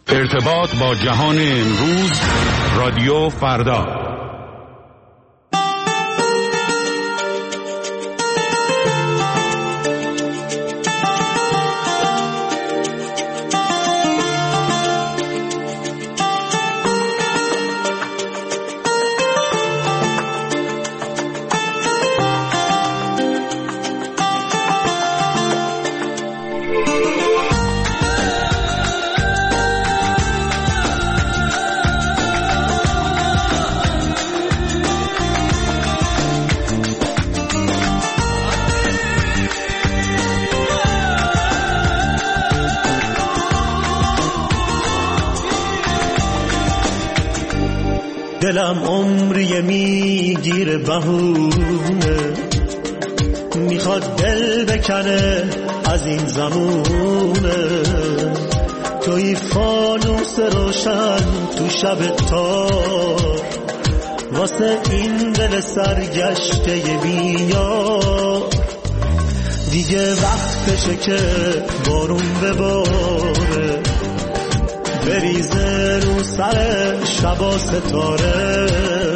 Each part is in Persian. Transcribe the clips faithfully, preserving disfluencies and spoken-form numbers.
ارتباط با جهان امروز، رادیو فردا. دلم عمری میگیره بهونه، میخواد دل بکنه از این زمونه. توی فانوس روشن تو شب تار، واسه این دل سرگشته بیار. دیگه وقتشه که بارون بباره، بریزه رو سر شبا ستاره.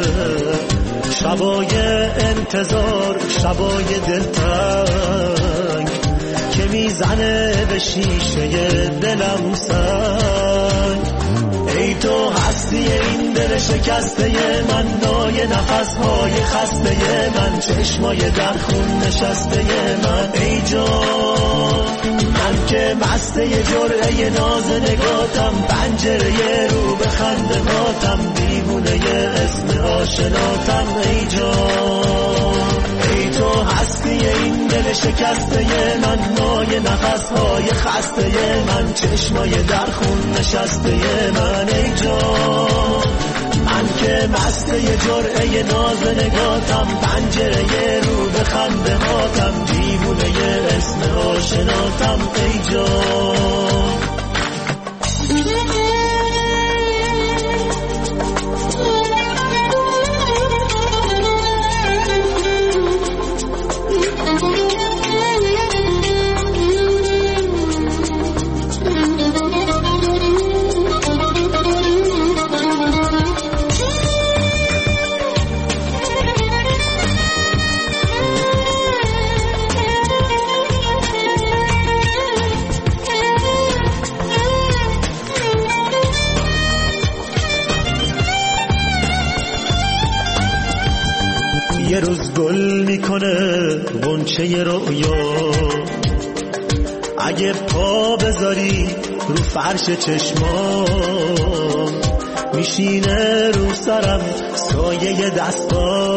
شبای انتظار، شبای دلتنگ که میزنه به شیشه دلم سنگ. ای تو هستی این دل شکسته من، نای نفسهای خسته من، چشمای در خون نشسته من. ای جان من که مسته جرعه ناز نگاتم، پنجره رو به خنده ماتم، دیوونه اسم آشناتم. ای جان ای تو هستی این دل شکسته من، نای نفسهای خسته من، چشمای در خون نشسته من. ای جان من که مسته جرعه ناز نگاتم، پنجره رو به خنده ماتم، دیوونه اسم آشناتم. ای جان یه روز گل میکنه غنچه رویا، اگه پا بذاری رو فرش چشمام، میشینه رو سرم سایه دستا،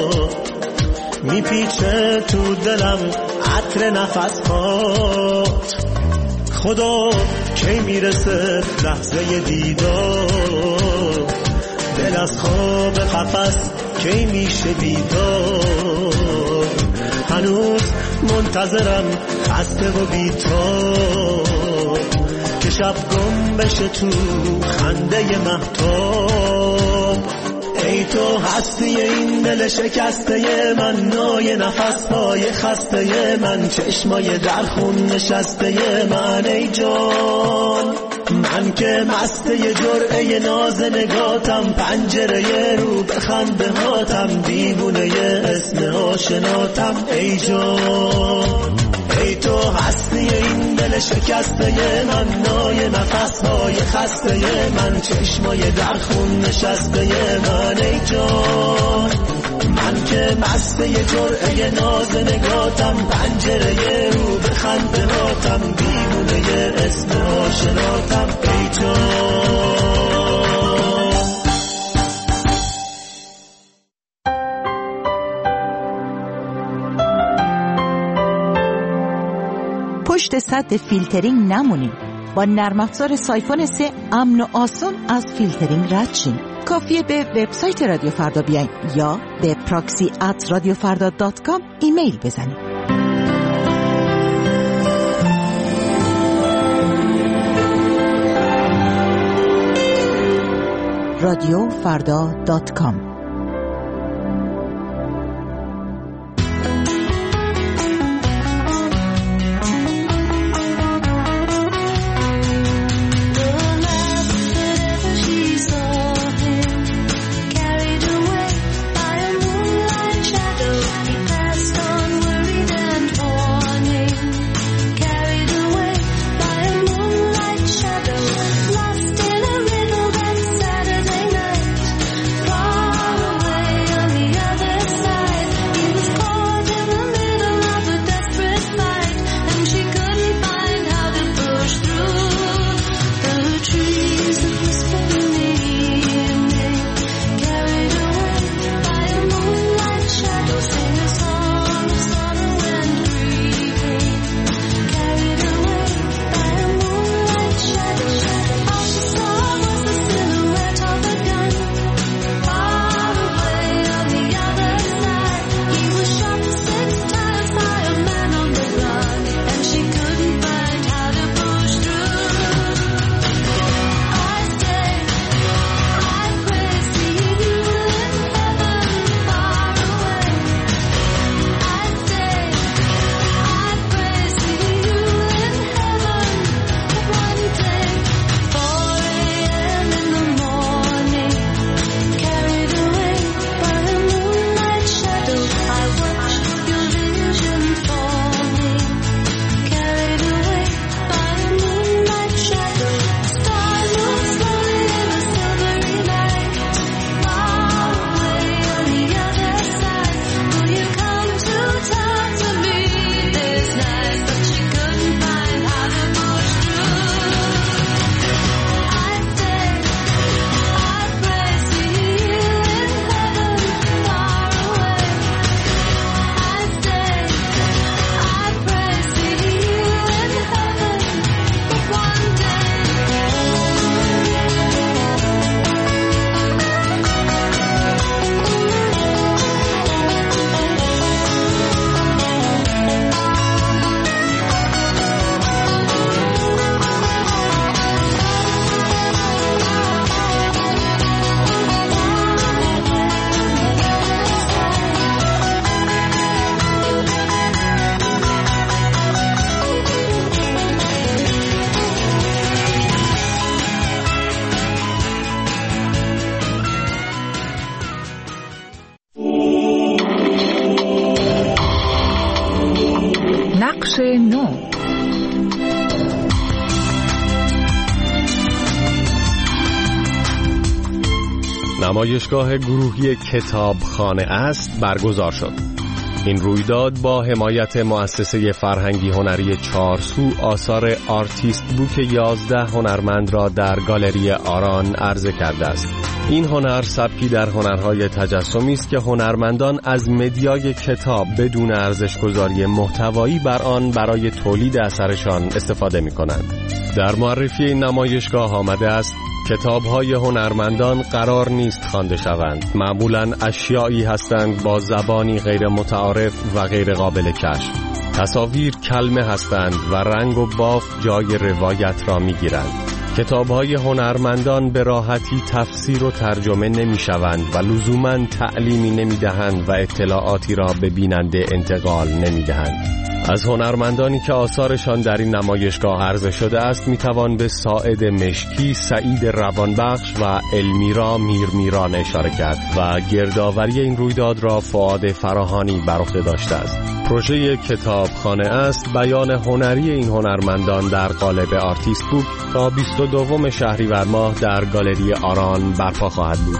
میپیچه تو دلم عطر نفسات. خدا کی میرسه لحظه دیدار، دل از خواب قفس کی میشه بیدار. هنوز منتظرم خسته و بی‌تاب، که شب گم بشه تو خنده مهتاب. ای تو هستی این دل شکسته من، نای نفسهای خسته من، چشمای در خون نشسته من. ای جان من که مسته جرعه ناز نگاتم، پنجره رو به خنده هاتم، دیوونه اسم آشناتم. ای جان ای تو هستی این دل شکسته من، نای نفسهای خسته من، چشمای در خون نشسته من. ای جان من که مسته جرعه ناز نگاتم، پنجره رو به خنده هاتم، دیوونه اسم آشناتم. ای جان پشت سد فیلترینگ نمونید. با نرم افزار سایفون سه امن و آسان از فیلترینگ رد شین. کافیه به وبسایت رادیو فردا بیاین یا به پراکسی ات رادیو فردا دات کام ایمیل بزنید. رادیو فردا دات کام. نمایشگاه گروهی کتابخانه است برگزار شد. این رویداد با حمایت مؤسسه فرهنگی هنری چارسو آثار آرتیست بوک یازده هنرمند را در گالری آران عرضه کرده است. این هنر سبکی در هنرهای تجسمی است که هنرمندان از مدیای کتاب بدون ارزش‌گذاری محتوایی بر آن برای تولید اثرشان استفاده می‌کنند. در معرفی این نمایشگاه آمده است کتاب‌های هنرمندان قرار نیست خوانده شوند. معمولاً اشیایی هستند با زبانی غیر متعارف و غیر قابل کشف. تصاویر کلمه هستند و رنگ و بافت جای روایت را می‌گیرند. کتاب‌های هنرمندان به راحتی تفسیر و ترجمه نمی‌شوند و لزوماً تعلیمی نمی‌دهند و اطلاعاتی را به بیننده انتقال نمی‌دهند. از هنرمندانی که آثارشان در این نمایشگاه عرضه شده است میتوان به ساعد مشکی، سعید روانبخش و المیرا میرمیران اشاره کرد و گردآوری این رویداد را فؤاد فراهانی بر عهده داشته است. پروژه کتابخانه است بیان هنری این هنرمندان در قالب آرتیست بوک تا بیست و دوم شهریور ماه در گالری آران برپا خواهد بود.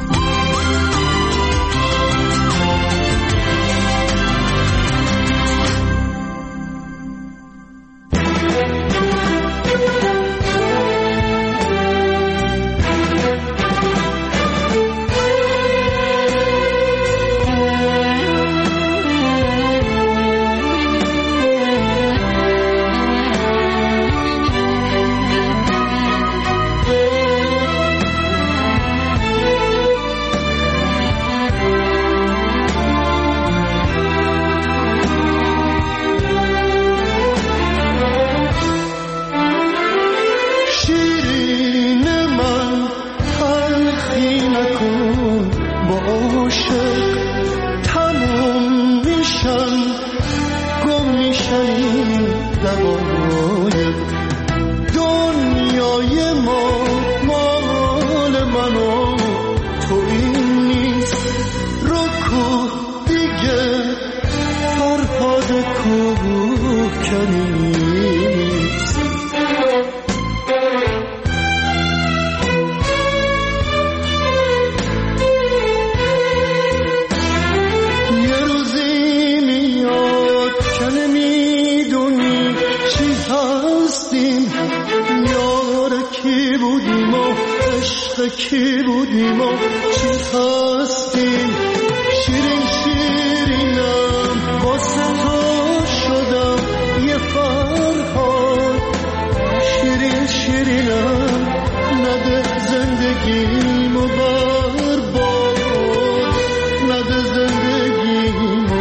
کی بودیم و چی هستیم، شیرین شیرینم واسه تو شدم یه فرهاد، شیرین شیرینم نده زندگیمو برباد، نده زندگیمو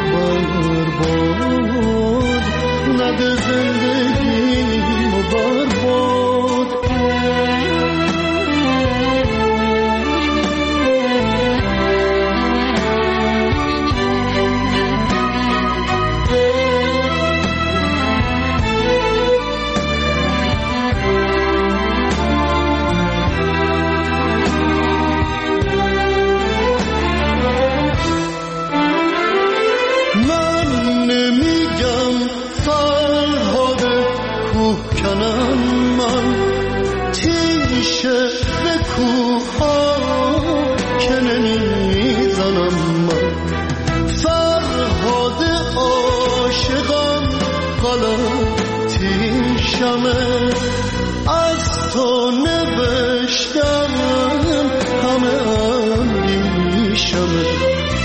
برباد، نده زندگیمو برباد. از تو نوشتم همه اندیشمه،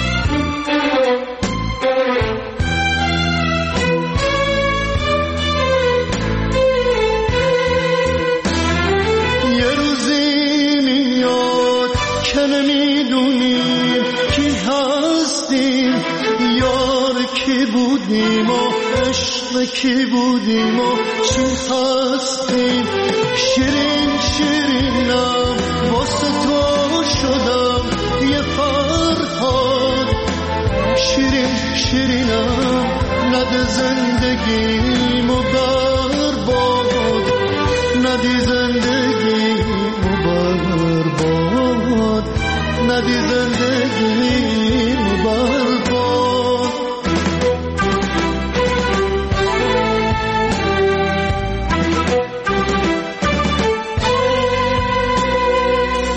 یه روزی میاد که نمیدونیم کی هستیم، یار کی بودیم و عشق کی بودیم و چی هستیم، شیرین شیرینم واسه تو شدم یه فرهاد، شیرین شیرینم نده زندگیمو برباد، ندی زندگیمو برباد، ندی زندگیمو برباد.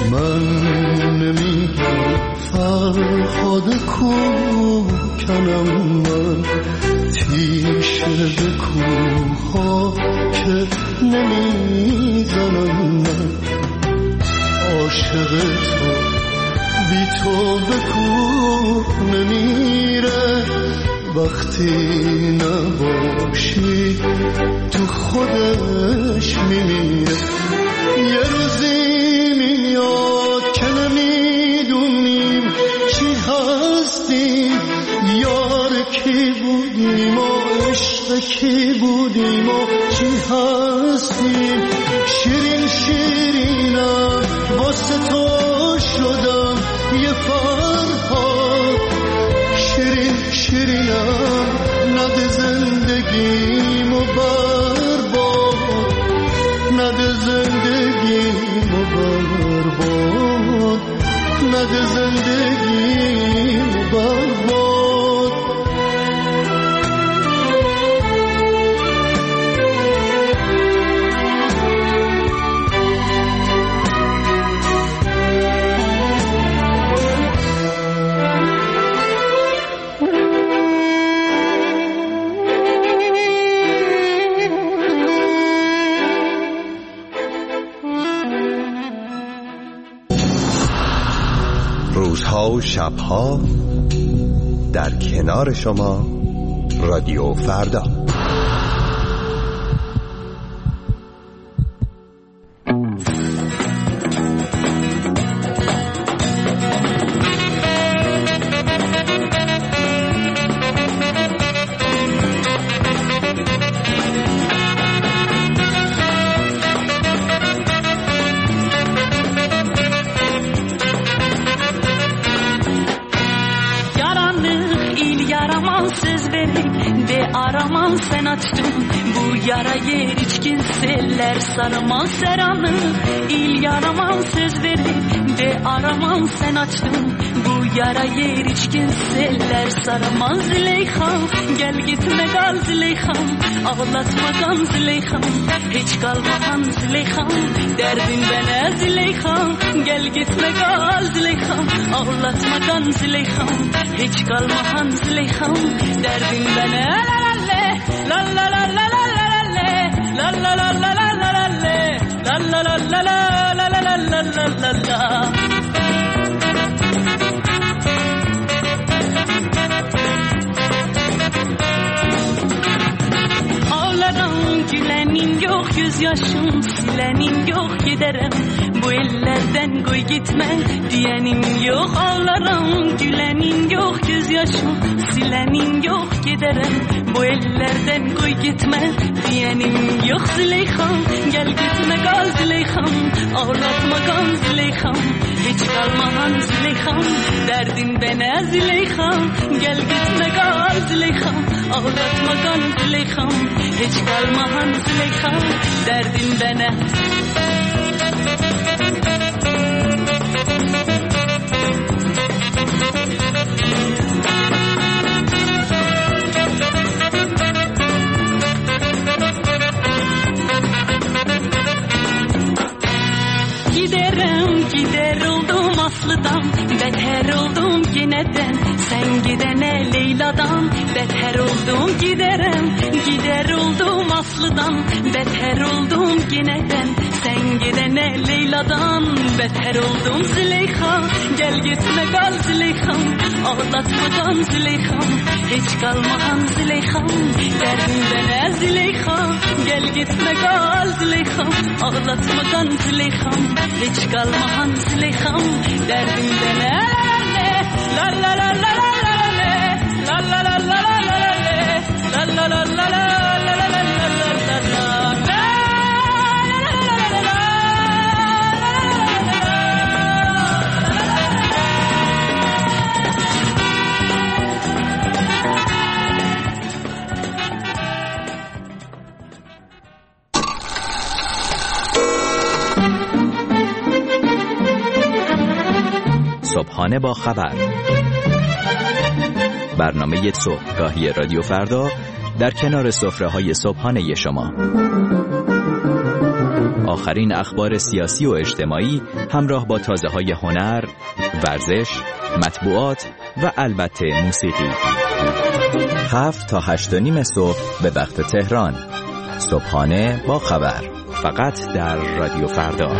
من نمیگم فرهاد کوکنم، من تیشه به کوها که نمیزنم، من عاشق تو بی تو به کوه نمیره، وقتی نباشی تو خودش میمیره. یه روزی میاد که نمیدونیم چی هستیم، یار کی بودیم و عشق کی بودیم و چی هستیم. شیرین شیرینم واسه تو شدم یه فرهاد، شیرین شیرینم نده زندگیمو برباد، نده زندگیمو برباد، نده زندگیمو برباد. روزها و شبها در کنار شما رادیو فردا. Sarıman seranı il yaraman söz verip de araman sen açtın bu yara yer içkin seller sarıman Züleyxam gel gitme kal Züleyxam ağlatma kan Züleyxam hiç kalmahan Züleyxam derdin bana Züleyxam gel gitme kal Züleyxam ağlatma kan Züleyxam hiç kalmahan Züleyxam derdin bana la la la la la la la la la la la la La la la la la la la la la la la. Ağlarım gülenin yok gözyaşım silenin yok giderim bu ellerden koy gitme diyenin yok. Ağlarım gülenin yok gözyaşım silenin yok giderim bu ellerden koy gitme diyenin yok. Züleyxam gel gitme kal Züleyxam ağlatma kan Züleyxam hiç kalmahan Züleyxam derdin bana Züleyxam gel gitme kal Züleyxam ağlatma kan Züleyxam hiç kalmahan Züleyxam derdin bana. Aslıdan beter oldum yineden sen gidene Leyla'dan beter oldum giderim gider oldum Aslıdan beter oldum yineden sen gidene Leyla'dan beter oldum. Züleyxa gel gitme kal Züleyxam ağlatma kan Züleyxam hiç kalmahan Züleyxam derdin bana Züleyxa gel gitme kal Züleyxam ağlatma kan Züleyxam hiç kalmahan Züleyxam derdin bana. La la la la la la la la la la la la la la la la صبحانه با خبر، برنامه صبحگاهی رادیو فردا در کنار سفره‌های صبحانه شما. آخرین اخبار سیاسی و اجتماعی همراه با تازه‌های هنر، ورزش، مطبوعات و البته موسیقی. هفت تا هشت و نیم صبح به وقت تهران. صبحانه با خبر، فقط در رادیو فردا.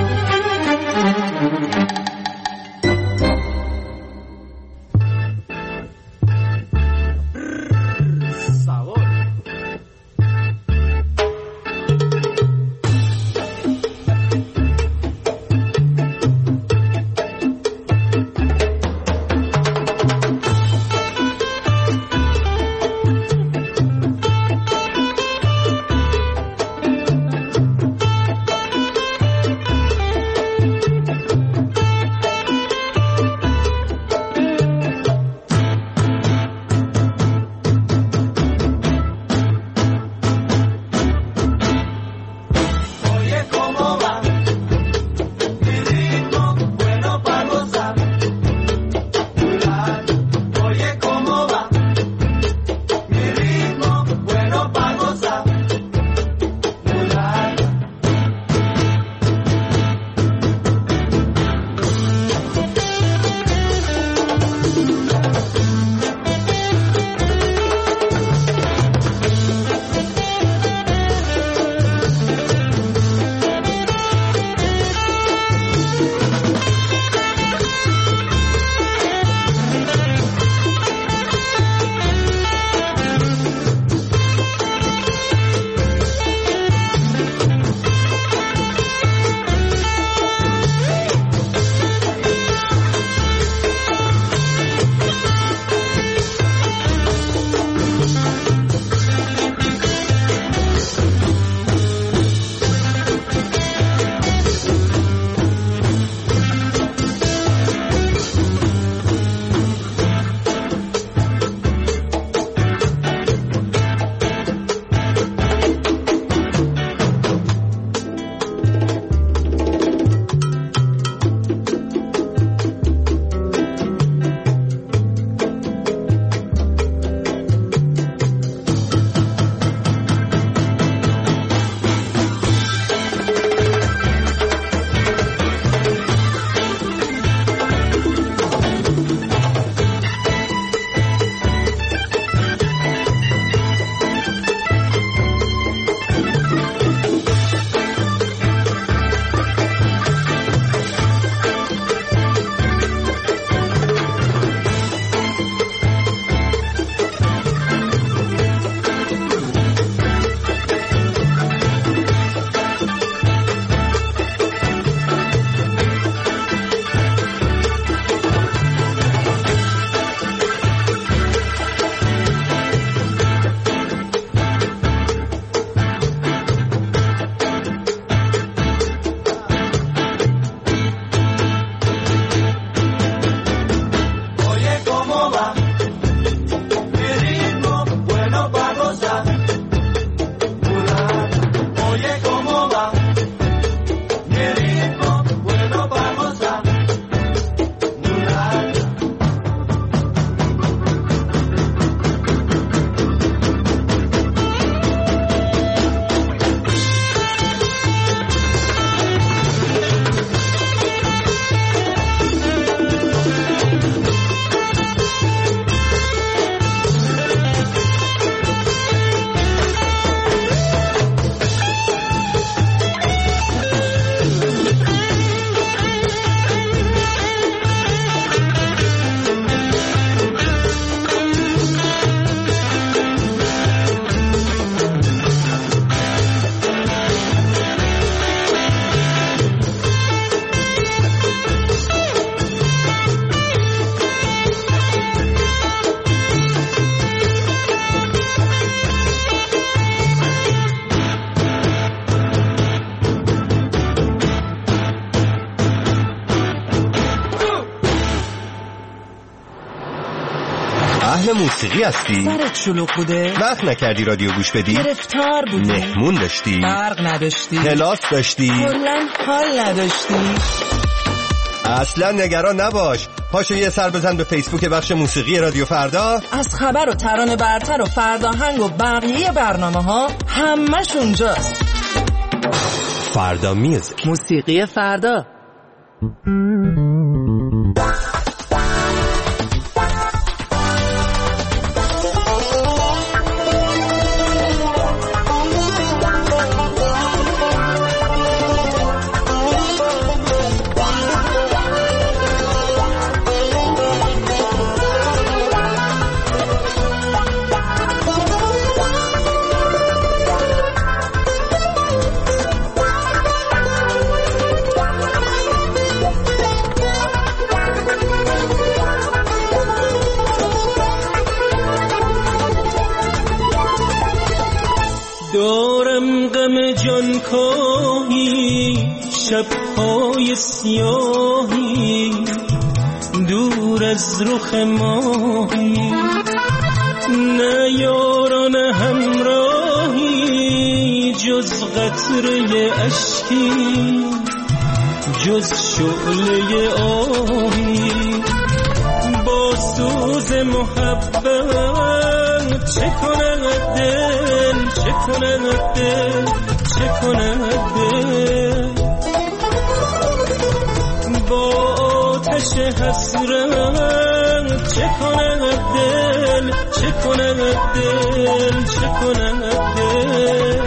اهل موسیقی هستی؟ سرت شلوغ بوده؟ وقت نکردی رادیو گوش بدی؟ گرفتار بودی؟ مهمون داشتی؟ برق نداشتی؟ کلاس داشتی؟ کلاً حال نداشتی؟ اصلا نگران نباش، پاشو یه سر بزن به فیسبوک بخش موسیقی رادیو فردا. از خبر و ترانه برتر و فرداهنگ و بقیه برنامه ها همش اونجاست. فردا میوزیک. موسیقی فردا. دارم غم جانکاهی، شبهای سیاهی، دور از رخ ماهی، نه یاران همراهی، جز قطره اشکی، جز شعله آهی. با سوز محبت چه کند دل، چه کند دل، چه کند دل. با آتش حسرت چه کند دل، چه کند دل، چه کند دل.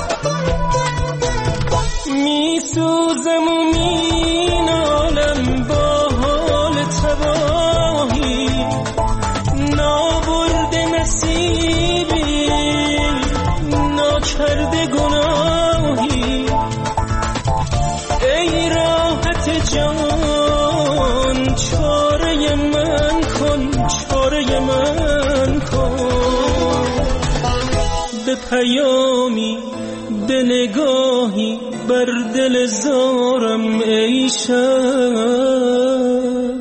می سوزم و می نالم با حال تباهی، نابرده نصیبی، ناکرده گناهی. ای راحت جان چاره من کن، چاره من کن. به پیامی به نگاهی بر دل زارم ای شب،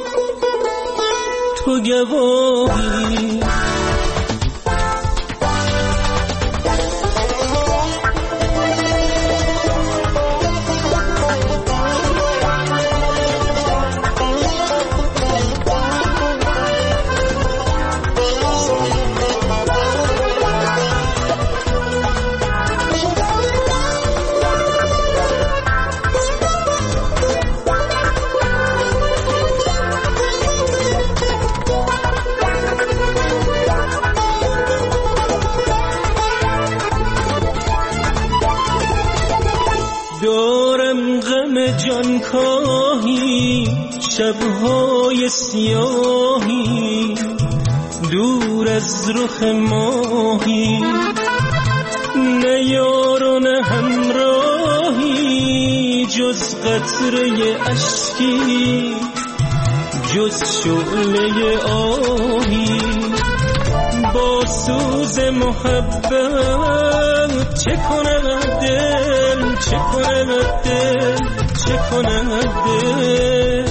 تو گواهی. دارم غم جانکاهی، شبهای سیاهی، دور از رخ ماهی، نه یار و نه همراهی، جز قطره اشکی، جز شعله آهی. با سوز محبت چه کند دل، چه کند دل، چه کند دل.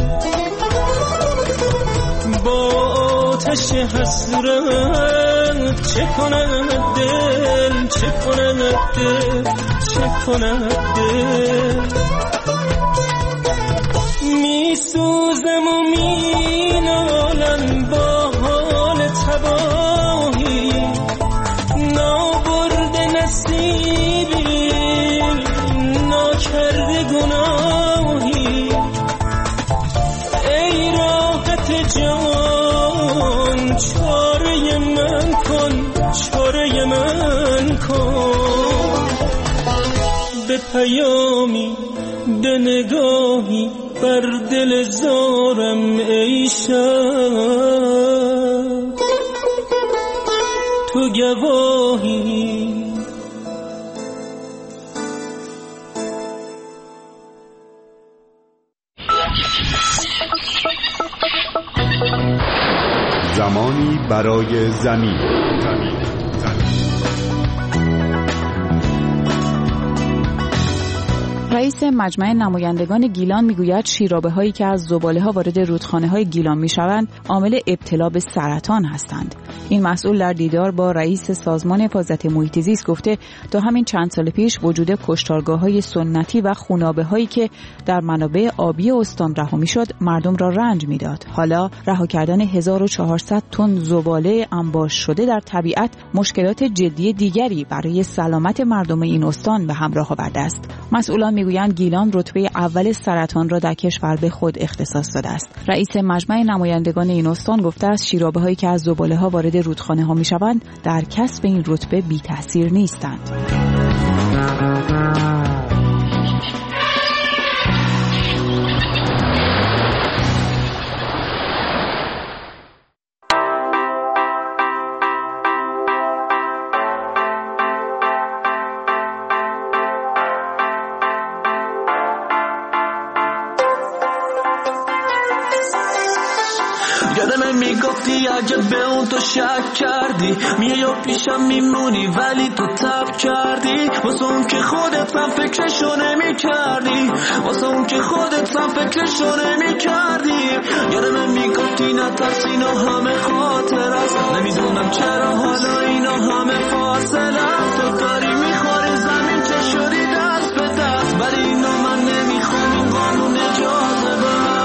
با آتش حسرت چه کند دل، چه کند دل، چه کند دل. می سوزم و می نالم با حال تباهی، نابرده نصیبی، ناکرده گناهی. ای راحت جان چاره من کن، چاره من کن. به پیامی به نگاهی بر دل زارم ای شب، تو گواهی. زمانی برای زمین. رئیس مجمع نمایندگان گیلان میگوید شیرابه هایی که از زباله ها وارد رودخانه های گیلان میشوند عامل ابتلا به سرطان هستند. این مسئول در دیدار با رئیس سازمان حفاظت محیط زیست گفته تا همین چند سال پیش وجود کشتارگاه های سنتی و خونابه هایی که در منابع آبی استان رها میشد مردم را رنج میداد. حالا رها کردن هزار و چهارصد تن زباله انباش شده در طبیعت مشکلات جدی دیگری برای سلامت مردم این استان به همراه آورده است. مسئولان میگویند گیلان رتبه اول سرطان را در کشور به خود اختصاص داده است. رئیس مجمع نمایندگان این استان گفته است شیرابه هایی که از زباله ها وارد رودخانه ها میشوند در کسب این رتبه بی تأثیر نیستند. یادم میگفتی عجب به اون تو شک کردی، میای و پیشم میمونی ولی تو تب کردی، واسه اون که خودت هم فکرشو نمی کردی، واسه اون که خودت هم فکرشو نمی کردی. یادم میگفتی نترس اینا همه خاطر است، نمیدونم چرا حالا اینا همه فاصله است. تو داری میخوری زمین چه شدی دست به دست، ولی اینا من نمیخوام، این قانون اجازه به من.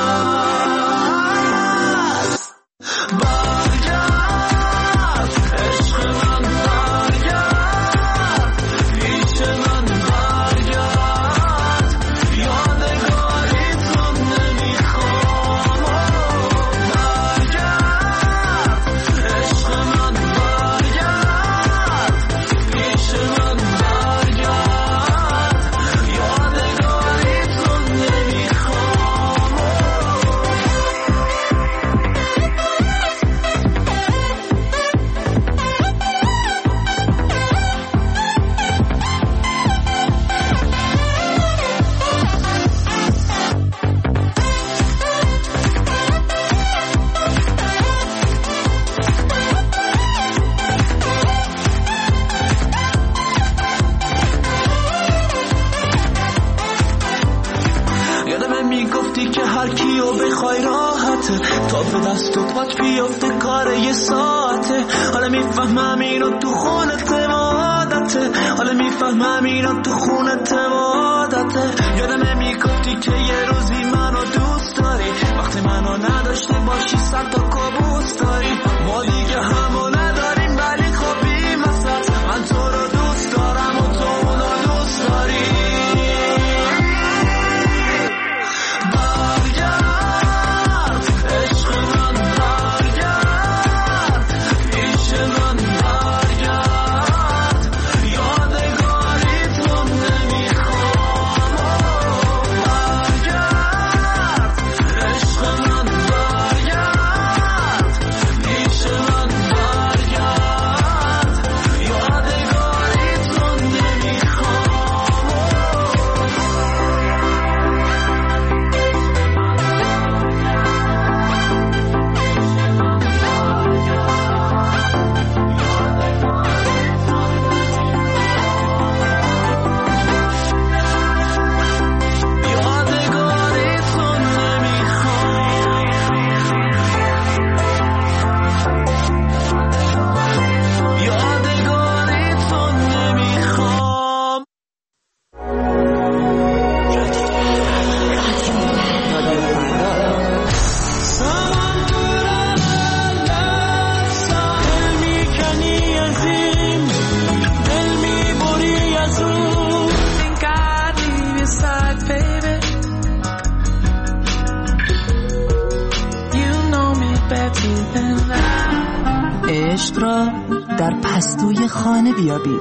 عشق را در پستوی خانه بیابید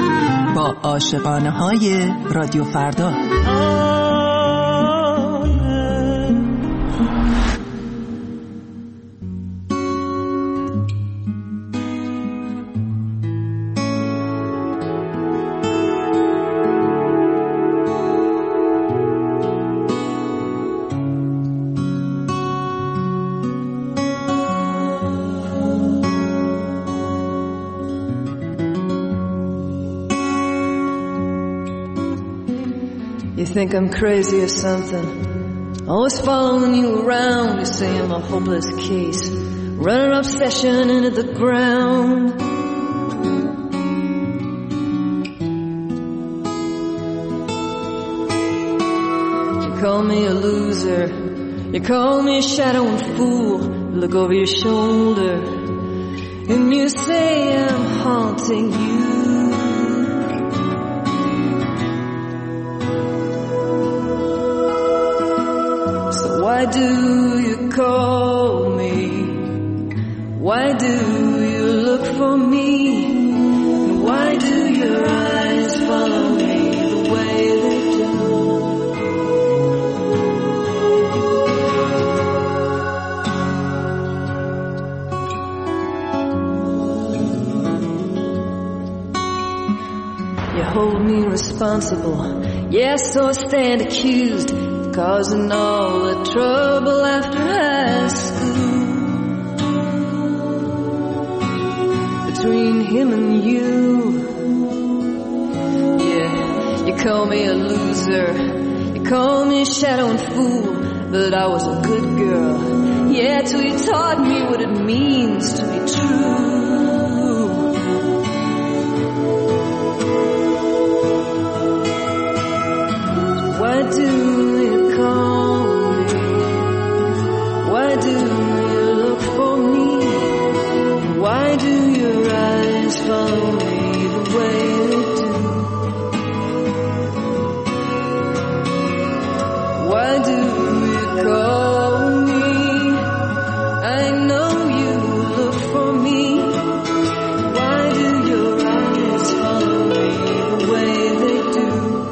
با عاشقانه های رادیو فردا. think I'm crazy or something. Always following you around. You say I'm a hopeless case. Running obsession into the ground. You call me a loser. You call me a shadow and fool. You look over your shoulder and you say I'm haunting you. Why do you call me? Why do you look for me? And why do your eyes follow me the way they do? You hold me responsible. Yes, so I stand accused, causing all the trouble after high school. Between him and you, yeah, you call me a loser, you call me a shadow and fool, but I was a good girl, yeah, till you taught me what it means to be true. Why do you call me? Why do you look for me? Why do your eyes follow me the way they do? Why do you call me? I know you look for me. Why do your eyes follow me the way they do?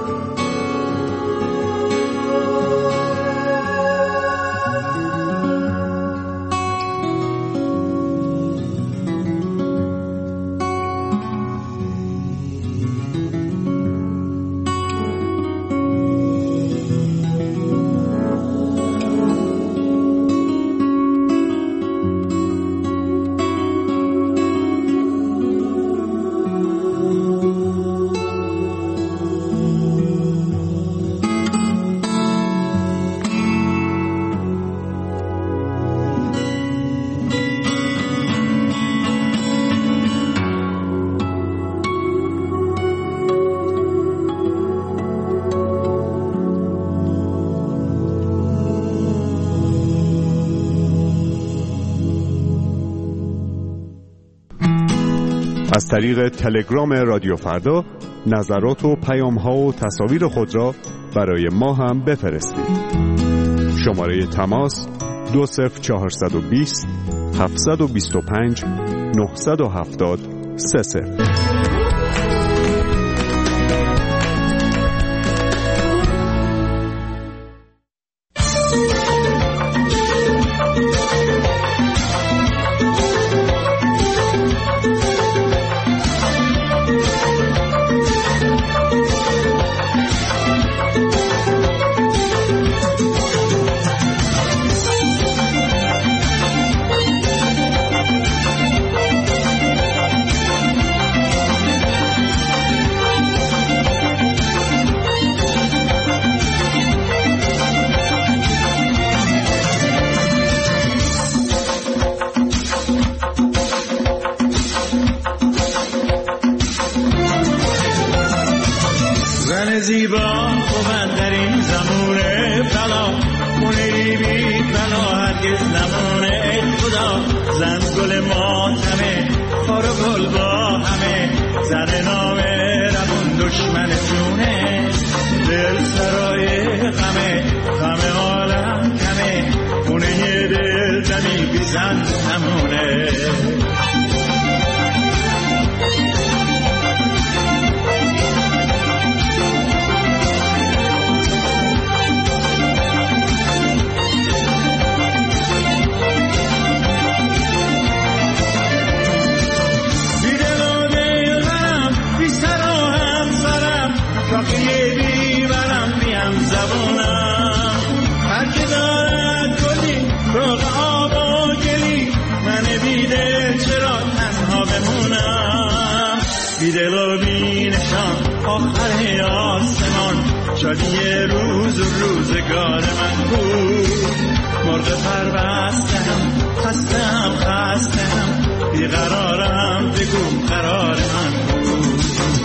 از طریق تلگرام رادیو فردا نظرات و پیام‌ها و تصاویر خود را برای ما هم بفرستید. شماره تماس دو صفر چهارصد و بیست هفتصد و بیست و پنج نهصد و هفتاد سه صفر. زیبا خوبن در این زمونه بلا خونه بی بلا هرگز نمونه ای خدا زن گل ماتمه خار و گل با همه زن نامه رمون دشمن جونه دل سرای غمه غم عالم کمه خونه دل دمی بی زن نمونه زبونم شادی روز و روزگار من بود. مرغ پربستم خستم خستم بیقرارم بگو قرار من بود.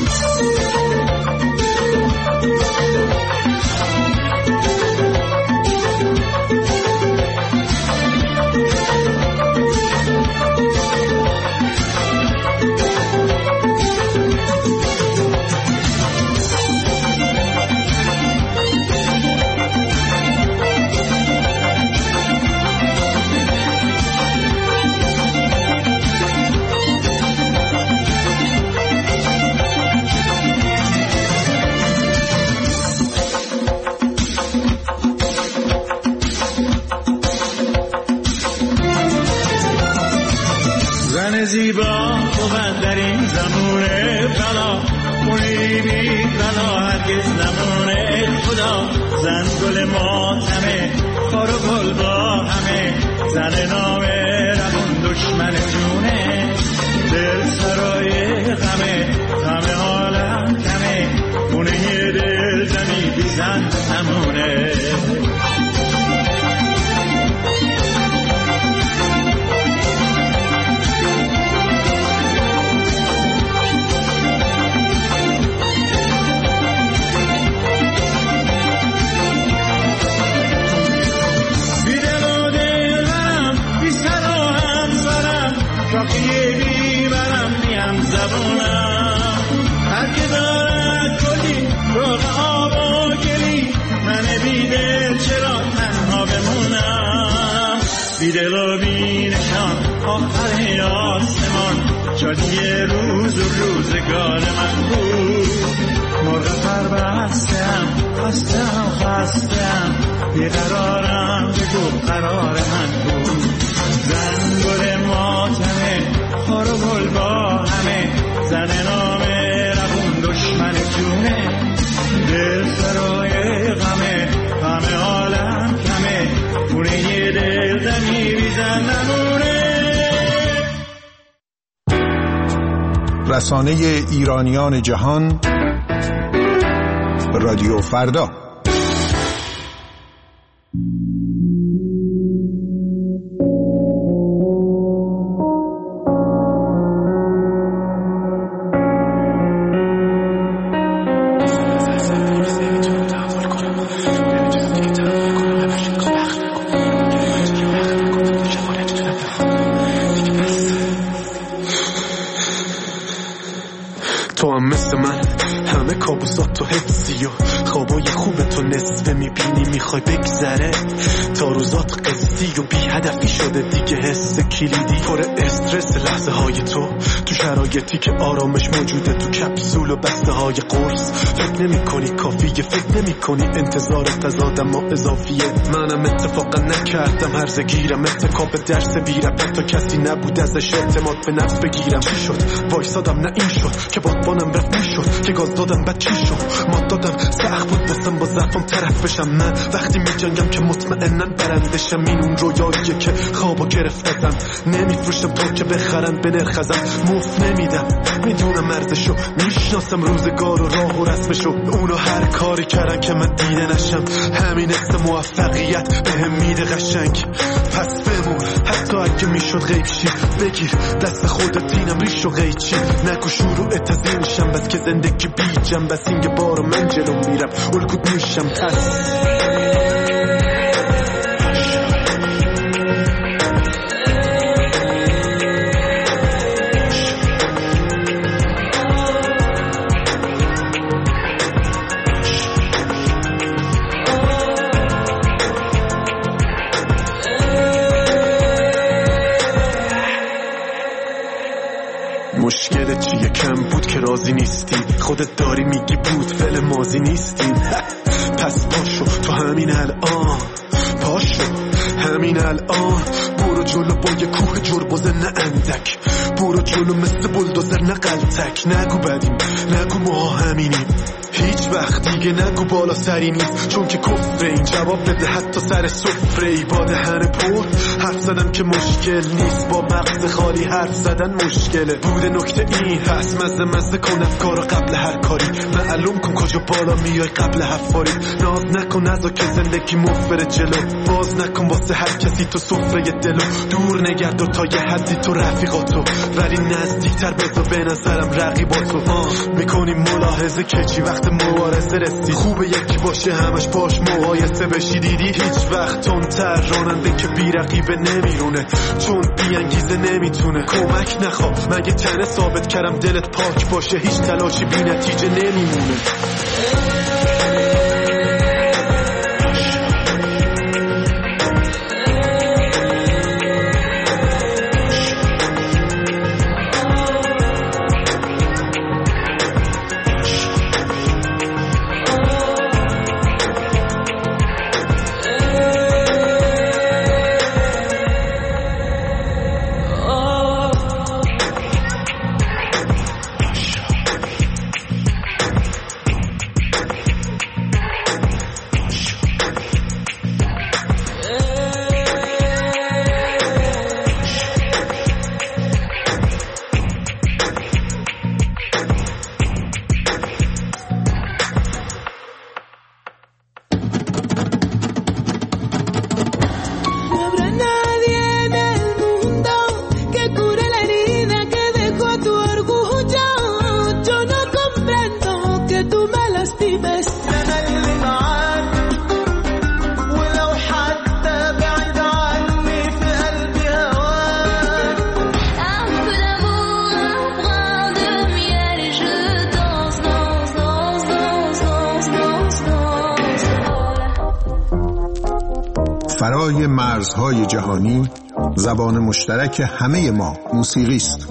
زیبا بود در این زمونه بلا خونی بی بلا هرگز نمونه. خدا زن گل ماتمه خار و گل با همه زن نامه رمون دشمن جونه. دل سرای غمه غم عالم کمه خونه دل زنی بی زن همونه. بیدل و بینشان آخر آسمان شادی روز و روزگار من بود. مرغ پربستم خستم خستم بیقرارم بگو قرار من بود. زن گل ماتمه خار و گل با همه زن نامه روون دشمن جونه. دل سرای غمه غم عالم کمه خونه دل زنی بیزن نمونه. رسانه ایرانیان جهان رادیو فردا. تو هم مثل من همه کابوسات تو حفظی و خوابای خوب تو نصفه میبینی میخوای بگذره تا روزات قصدی و بی هدفی شده دیگه. حس کلیدی پر استرس لحظه های تو تو شرایطی که آرامش موجوده تو کپسول و بسته های قرص. فکر نمی کنی کافیه، فکر نمی کنی انتظار تضادم ما اضافیه. منم اتفاقا نکردم هرزه گیرم اتکاب درس بیرم تا کسی نبود ازش اعتماد به نفس بگیرم. چی شد وایسادم نه این شد که بادبانم رفت میشد که گاز دادم بعد چی شد ما دادم سخت بود باسم با ضعفم طرف بشم. من وقتی میجنگم که مطمئنن برندشم. این اون رویاییه که خوابا گرفت ازم. نمیفروشم تا که بخرن به نرخ ازم. مفت نمیدم میدونم ارزشو میشناسم روزگار و راه و رسمشو. اونو هر کاری کردن که من دیده نشم. همین است موفقیت بهم میده قشنگ. پس بمون حتی اگه میشد غیب شی بگیر دست خودت اینم ریش و قیچی. نگو شروع تزینشم بس که زندگی بی جنب بس اینگه بارو من جلو میرم الگوت میشم. پس مشکل چیه کم بود که راضی نیستی خودت داری میگی بود فعل ماضی نیستی. پس پاشو تو همین الان پاشو همین الان برو جلو با یه کوه جربوزه نه اندک. برو جلو مثل بلدوزر نه قلتک. نگو بدیم نگو ما همینیم هیچ وقت دیگه نگو بالا سری نیست، چون که کفره این جواب بده حتی سر سفره ای. با دهن پر حرف زدم که مشکل نیست، با مغز خالی حرف زدن مشکله. بوده نکته این هست، مزه مزه کن افکارو قبل هر کاری، معلوم کن کجا بالا میای قبل حفاری. ناز نکن نزا که زندگی مفبره جلو، باز نکن واسه هر کسی تو سفره دلو. دور نگرد و تا یه حدی تو رفیقاتو، ولی نزدیکتر بزا به نظرم رقیباتو. میکنی ملاحظه که چی وقت مبارزه رسی، خوبه یکی باشه همش باش مقایسه بشی. دیدی هیچ وقت تندتر راننده که بی رقیبه نمیرونه، چون بی انگیزه نمیتونه. کمک نخواه مگه تنه ثابت کردم دلت پاک باشه، هیچ تلاشی بی نتیجه نمیمونه. فرای مرزهای جهانی، زبان مشترک همه ما موسیقی است.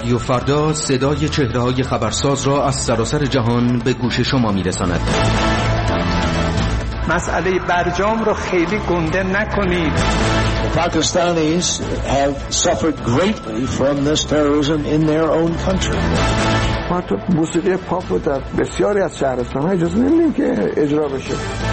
رادیو فردا صدای چهره‌های خبرساز را از سراسر جهان به گوش شما می‌رساند. مسئله برجام رو خیلی گنده نکنید. The Pakistanis have suffered greatly from this terrorism in their own country. ما تو موسیقی پاپ رو در بسیاری از شهرستان‌ها اجازه نمیدیم که اجرا بشه.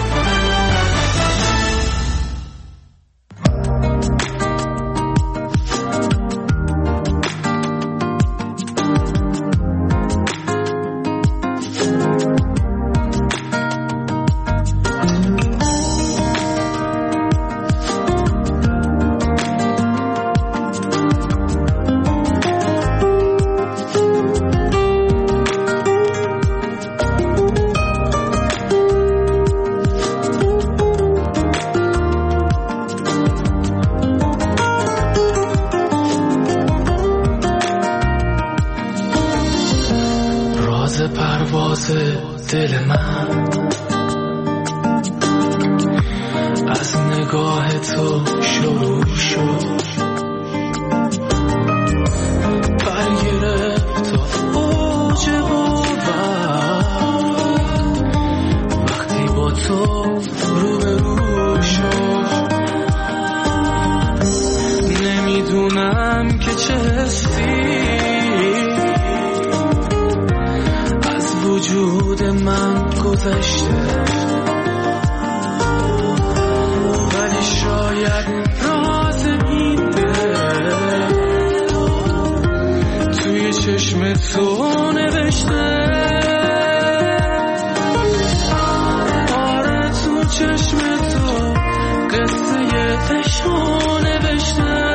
دل من از نگاه تو شروع شد، برگرفت تا اوج باور وقتی با تو روبرو شد. نمیدونم که چه حسی وجود من گذشته، ولی شاید راز این دل توی چشم تو نوشته. آره تو چشم تو قصه عشق نوشته.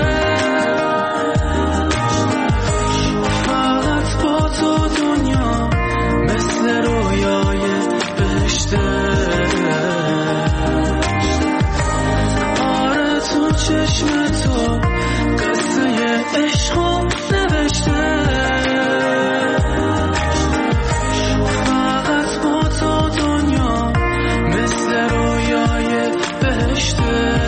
فقط با تو دنیا مثل رویای بهشته. آره تو چشم تو قصه عشق نوشته. فقط با تو دنیا مثل رویای بهشته.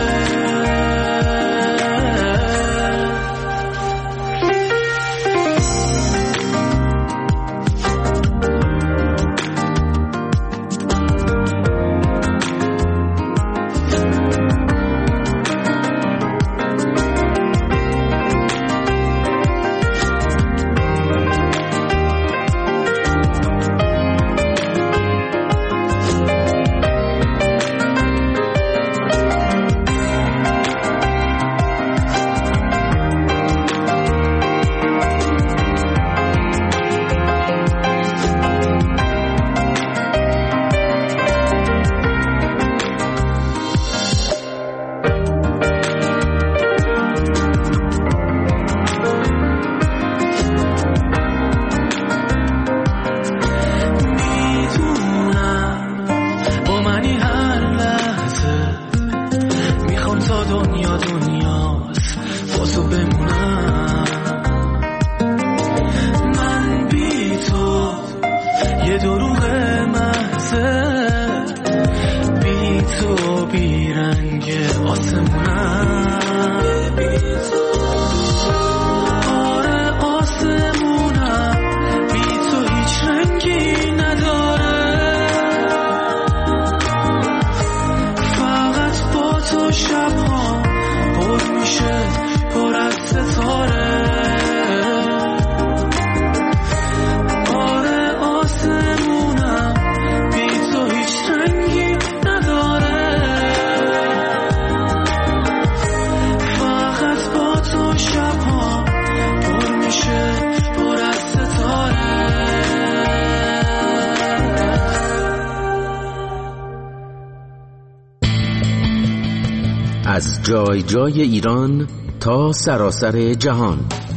از جای جای ایران تا سراسر جهان،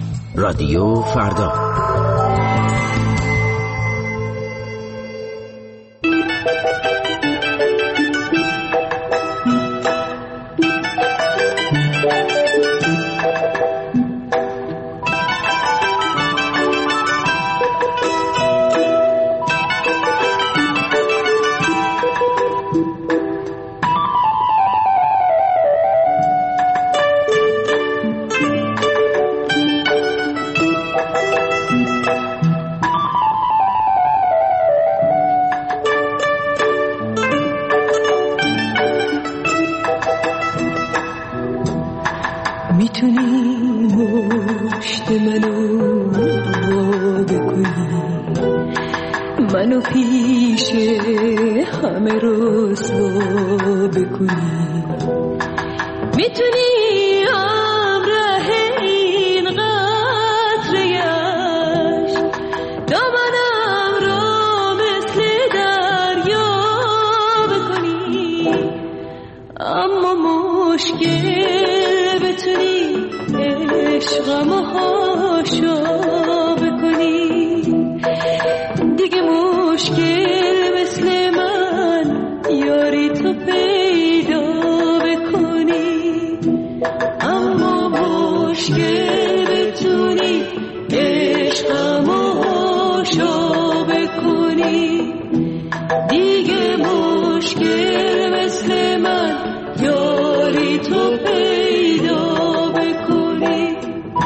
رادیو فردا. منو بکنی، منو پیش همه رسوا بکنی. میتونی همراه این قطره اش دامنم رو مثل دریا بکنی، اما مشکل بتونی عشقمو هاشا بکنی. دیگه مشکل مثل من یاری تو پیدا بکنی، اما مشکل بتونی عشقمو هاشا بکنی. دیگه مشکل مثل من یاری تو پیدا بکنی.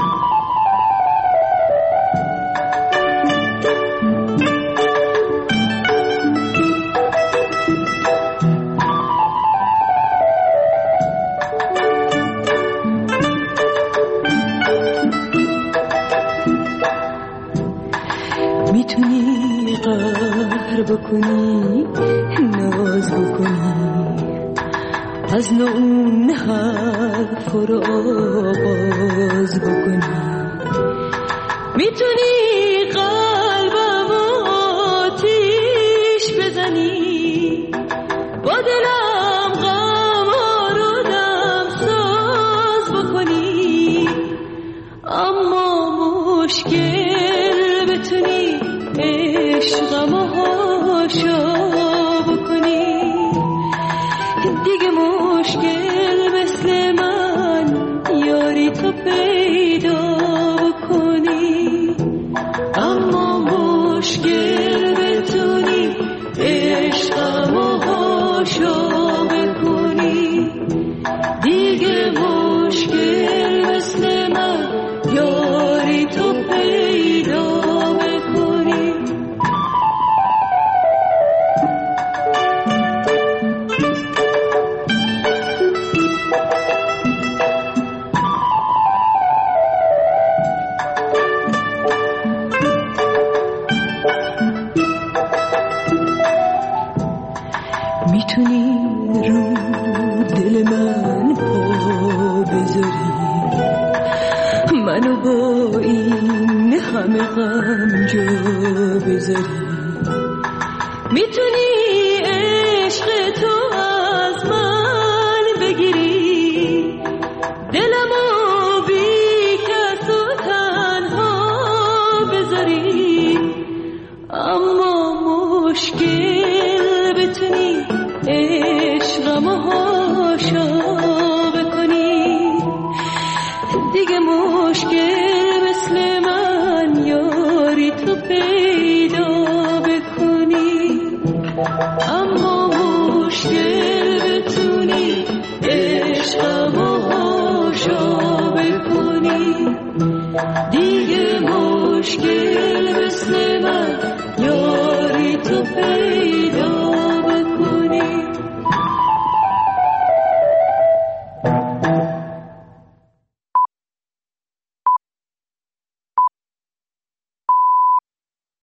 میتونی قهر بکنی، ناز بکنی، از نو اون حرف رو آغاز بکنی. میتونی قلبم آتیش بزنی، با دلم غم رو دم ساز بکنی، اما مشکل بتونی عشقمو هاشا بکنی. دیگه مشکل مثل من یاری تو پیدا بکنی، اما مشکل بتونی عشقمو هاشا بکنی. دیگه مشکل مثل من یاری تو پیدا بکنی. میتونی رو دل من پا بذاری، منو با این همه غم جا بذاری. میتونی عشق تو از من بگیری، دلمو بی کس و تنها بذاری، اما مشکل